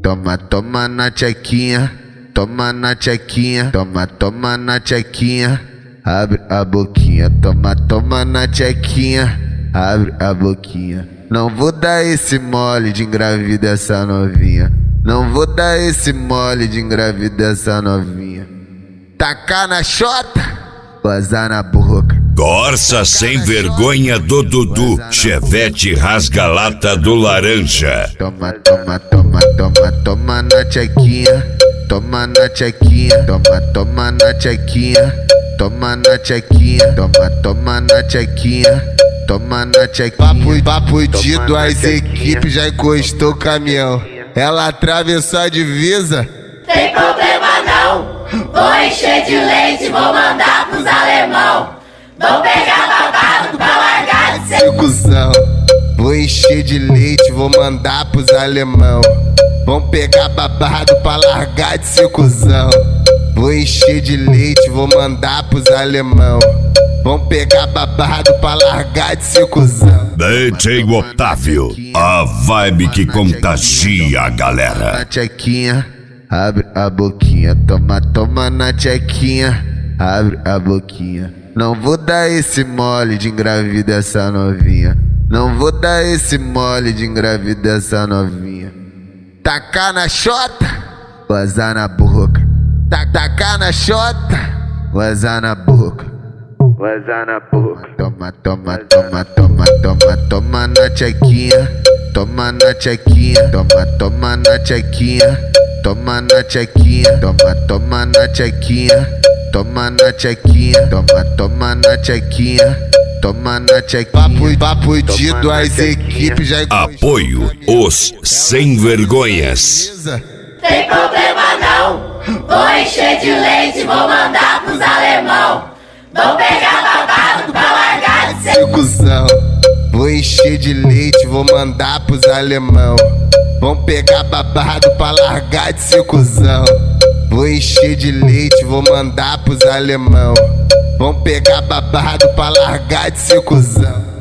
toma, toma na tchequinha, toma na tchequinha, toma, toma na tchequinha, abre a boquinha, toma, toma na tchequinha, abre a boquinha. Não vou dar esse mole de engravida essa novinha, não vou dar esse mole de engravida essa novinha. Tacar na chota, gozar na boca. Corsa sem vergonha do Dudu, Chevette rasga-lata do laranja. Toma, toma, toma, toma, toma na tchequinha, toma na tchequinha, toma, toma na tchequinha, toma na tchequinha, toma, toma na tchequinha, toma na tchequinha. Papo de duas equipes, já encostou o caminhão. Ela atravessou a divisa. Tem problema não, vou encher de leite, vou mandar pros alemão. Vou pegar babado pra largar de ser cuzão. Vou encher de leite, vou mandar pros alemão. Vão pegar babado pra largar de ser cuzão. Vou encher de leite, vou mandar pros alemão. Vão pegar babado pra largar de ser cuzão. DJ Otávio, a vibe que contagia a galera. Na tchequinha, abre a boquinha, toma, toma na tchequinha, abre a boquinha. Não vou dar esse mole de engravida essa novinha, não vou dar esse mole de engravida essa novinha. Tacar na chota, gozar na boca. Tacar na chota, gozar na boca. Gozar na boca. Toma, toma, toma, toma, toma, toma na tchequinha, toma na tchequinha, toma, toma na tchequinha, toma na tchequinha, toma, toma na tchequinha, toma na tchequinha, toma, toma na tchequinha, toma na tchequinha. Papo de duas equipes, já apoio os sem vergonhas. Tem problema não, vou encher de leite, vou mandar pros alemão. Vou pegar babado pra largar de ser cuzão. Vou encher de leite, vou mandar pros alemão. Vão pegar babado pra largar de ser cuzão. Vou encher de leite, vou mandar pros alemão. Vão pegar babado pra largar de ser cuzão.